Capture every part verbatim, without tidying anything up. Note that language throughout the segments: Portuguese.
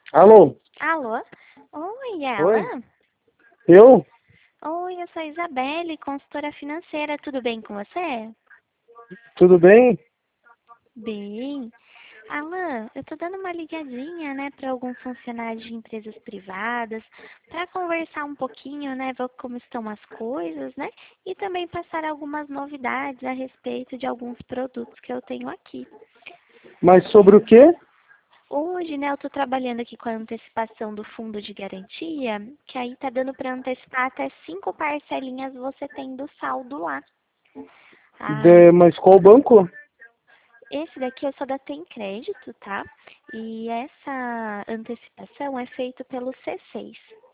Alô? Alô? Oi, Oi? ela? Eu? Oi, eu sou a Isabelle, consultora financeira. Tudo bem com você? Tudo bem? Bem. Alan, eu tô dando uma ligadinha, né, para alguns funcionários de empresas privadas, para conversar um pouquinho, né, ver como estão as coisas, né, e também passar algumas novidades a respeito de alguns produtos que eu tenho aqui. Mas sobre o É, quê? Hoje, né, eu estou trabalhando aqui com a antecipação do fundo de garantia, que aí tá dando para antecipar até cinco parcelinhas você tendo saldo lá. Ah, De, mas qual banco? esse daqui eu só da Tem Crédito, tá? E essa antecipação é feita pelo C seis.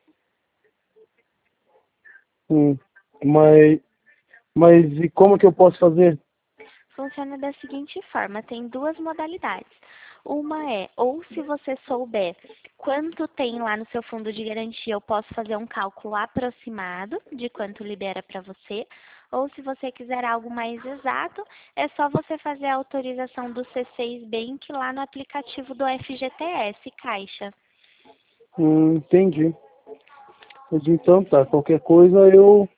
Hum, mas, mas e como que eu posso fazer? Funciona da seguinte forma, tem duas modalidades. Uma é, ou se você souber quanto tem lá no seu fundo de garantia, eu posso fazer um cálculo aproximado de quanto libera para você. Ou se você quiser algo mais exato, é só você fazer a autorização do C seis Bank lá no aplicativo do F G T S Caixa. Hum, entendi. Mas então tá, qualquer coisa eu...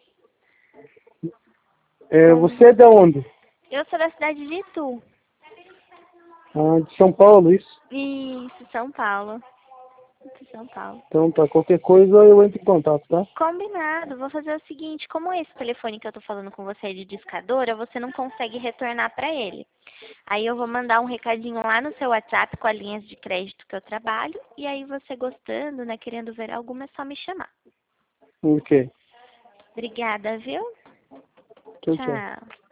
É, Com... você é de onde? Eu sou da cidade de Itu. Ah, de São Paulo, isso? Isso, São Paulo. De São Paulo. Então tá, qualquer coisa eu entro em contato, tá? Combinado. Vou fazer o seguinte, como esse telefone que eu tô falando com você é de discadora, você não consegue retornar para ele. Aí eu vou mandar um recadinho lá no seu WhatsApp com as linhas de crédito que eu trabalho, e aí você gostando, né, querendo ver alguma, é só me chamar. Ok. Obrigada, viu? Tchau, tchau. Tchau.